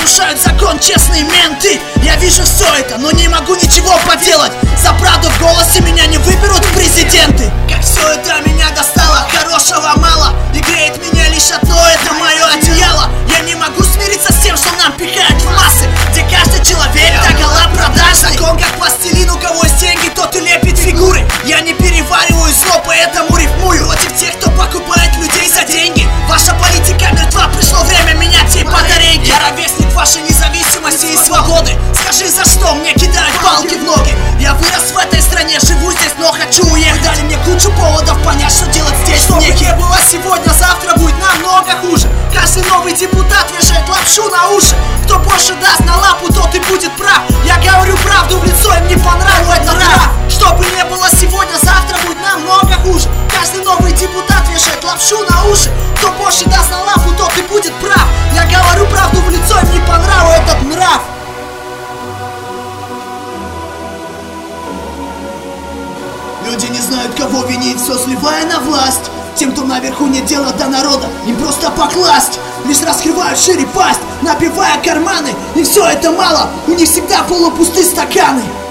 нарушают закон честные менты. Я вижу все это, но не могу ничего поделать. За правду в голосе меня не выберут в президенты. Как все это меня достало, хорошего мало, и греет меня лишь одно, это мое одеяло. Я не могу смириться с тем, что нам пихают в массы, где каждый человек догола продажный. Закон как пластилин, у кого есть деньги, тот и лепит фигуры. Я не перевариваю зло, поэтому рифмую против тех, кто покупает людей за деньги. Ваша политика мертва, пришло время менять ей батарейки. Я ровесник вашей независимости и свободы. Скажи, за что мне кидают палки в ноги? Я вырос в этой стране, живу здесь, но хочу уехать. Дали мне кучу поводов понять, что делать здесь. Что бы не было сегодня, завтра будет намного хуже. Каждый новый депутат вешает лапшу на уши. Кто больше даст на лапу, тот и будет прав. Я говорю правду в лицо, им не понравилось, это рав. Что бы не было сегодня, завтра будет намного хуже. Каждый новый депутат вешает лапшу на уши. Кто больше даст на лапу, тот и будет прав. Я говорю правду в лицо, им не понравилось этот нрав. Люди не знают, кого винить, все сливая на власть. Тем, кто наверху нет дела до народа, им просто покласть. Лишь раскрывают шире пасть, набивая карманы. И все это мало, у них всегда полупусты стаканы.